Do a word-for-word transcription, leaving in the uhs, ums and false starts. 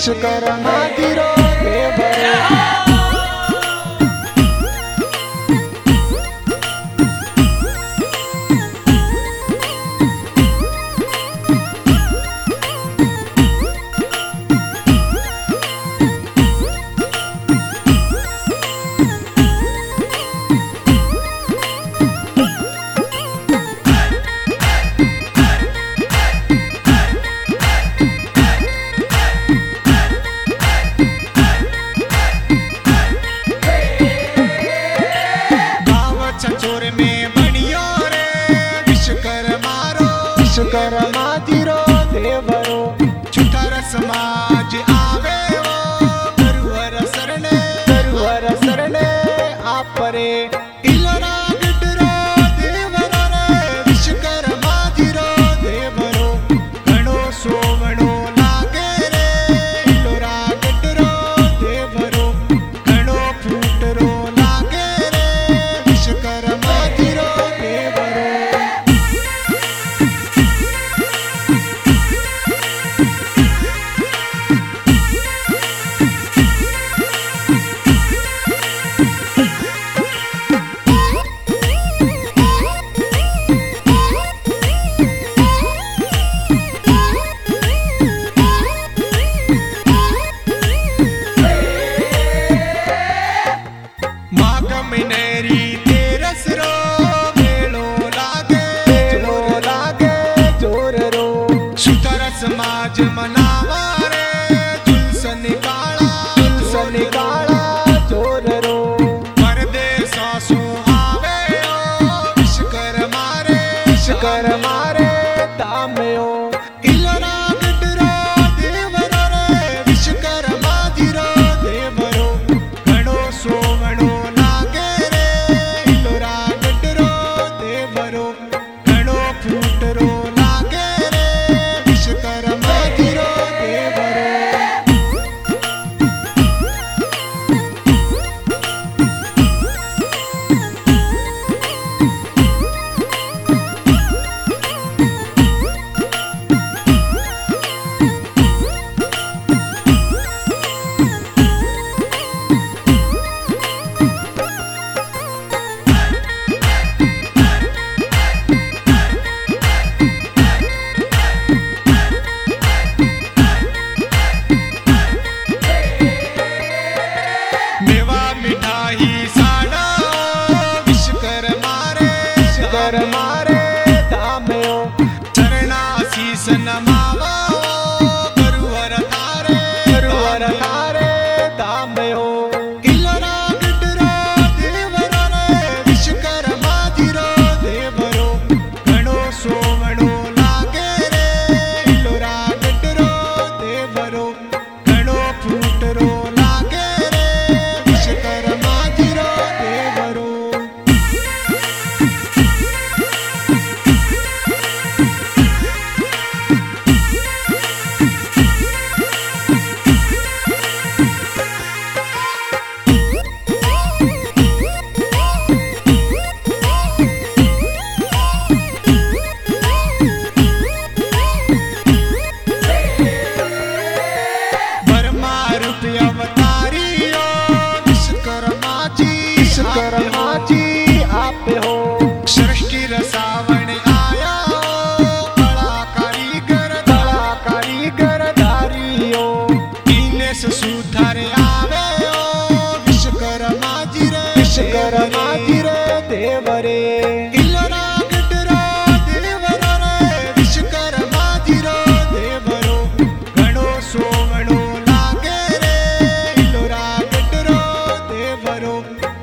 Vishwakarma zero देवरो। Vishwakarma zero देवरो। छुटर समाज आवे वो गुरुवर सरने गुरुवर सरने आपरे इलोरा गडरो देवरो रे विश्वकर्मा जीरो देवरो। घणो सोवणो लागे रे इलोरा गडरो देवरो। घणो फूटरो लागे रे विश्वकर्मा जीरो देवरो। मिनेरी तेरस रो मेलो लागे मेलो लागे जोर रो। सुतर समाज मनावा रे जुलूस निकाला जुलूस निकाला जोर रो। परदेसा सो आवे ओ विश्वकर्मा रे विश्वकर्मा रे दामयो। इलोरा गडरो देवरो रे विश्वकर्मा जीरो देवरो। घणो सोवणो फूटरो लागे रे विश्वकर्मा जीरो देवरो। मिठाई साड़ा विश्वकर्मा रे विश्वकर्मा रे दामयो। चरणा शीस नमावा गुरुवर तारे गुरुवर तारे दामयो। इलोरा गडरो देवरो रे विश्वकर्मा जीरो देवरो। घणो सोवणो लागे रे इलोरा गडरो देवरो। घणो फूटरो लागे विश्वकर्मा जीरो देवरो। बर्मा रूप अवतारियो विश्वकर्मा जी विश्वकर्मा जी आप हो। सृष्टि रसावण आया कला कारीगर कला कारीगर धारियो। दीनेश सुधार आवे ओ विश्वकर्मा जी रे विश्वकर्मा जी रे देवरे। इलोरा गडरो देवरो रे विश्वकर्मा जीरो देवरो। घणो सोवणो लागे रे इलोरा गडरो देवरो।